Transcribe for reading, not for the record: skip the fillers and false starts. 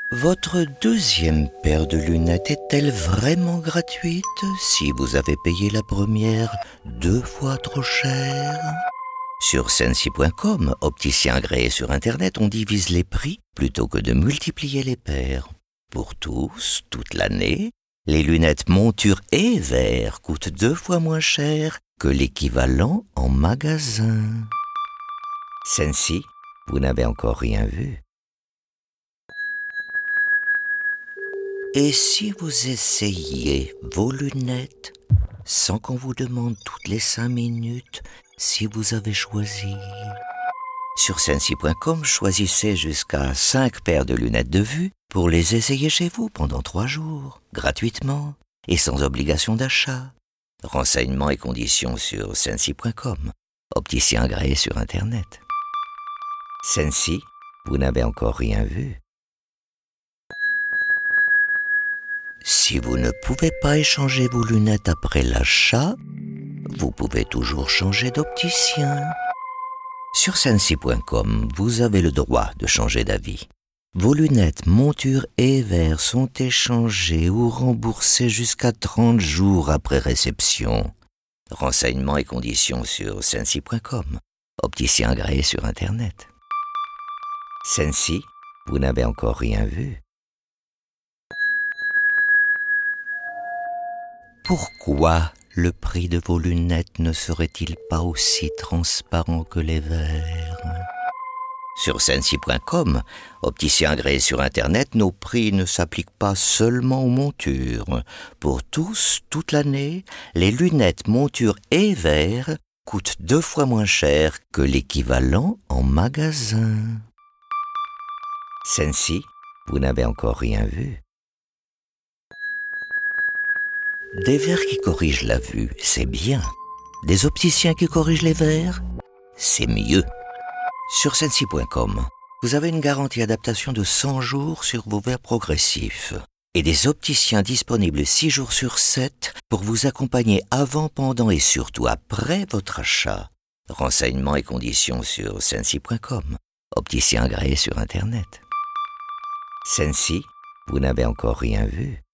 Votre deuxième paire de lunettes est-elle vraiment gratuite si vous avez payé la première 2 fois trop cher? Sur Sensi.com, opticien agréé sur Internet, on divise les prix plutôt que de multiplier les paires. Pour tous, toute l'année, les lunettes monture et verre coûtent 2 fois moins cher que l'équivalent en magasin. Sensi, vous n'avez encore rien vu. Et si vous essayiez vos lunettes sans qu'on vous demande toutes les 5 minutes si vous avez choisi? Sur Sensi.com, choisissez jusqu'à 5 paires de lunettes de vue pour les essayer chez vous pendant 3 jours, gratuitement et sans obligation d'achat. Renseignements et conditions sur Sensi.com, opticien agréé sur Internet. Sensi, vous n'avez encore rien vu. Si vous ne pouvez pas échanger vos lunettes après l'achat, vous pouvez toujours changer d'opticien. Sur Sensi.com, vous avez le droit de changer d'avis. Vos lunettes monture et verre sont échangées ou remboursées jusqu'à 30 jours après réception. Renseignements et conditions sur Sensi.com, opticien agréé sur Internet. Sensi, vous n'avez encore rien vu. Pourquoi le prix de vos lunettes ne serait-il pas aussi transparent que les verres? Sur Sensi.com, opticien agréé sur Internet, nos prix ne s'appliquent pas seulement aux montures. Pour tous, toute l'année, les lunettes monture et verre coûtent 2 fois moins cher que l'équivalent en magasin. Sensi, vous n'avez encore rien vu. Des verres qui corrigent la vue, c'est bien. Des opticiens qui corrigent les verres, c'est mieux. Sur Sensi.com, vous avez une garantie adaptation de 100 jours sur vos verres progressifs et des opticiens disponibles 6 jours sur 7 pour vous accompagner avant, pendant et surtout après votre achat. Renseignements et conditions sur Sensi.com, opticien agréé sur Internet. Sensi, vous n'avez encore rien vu.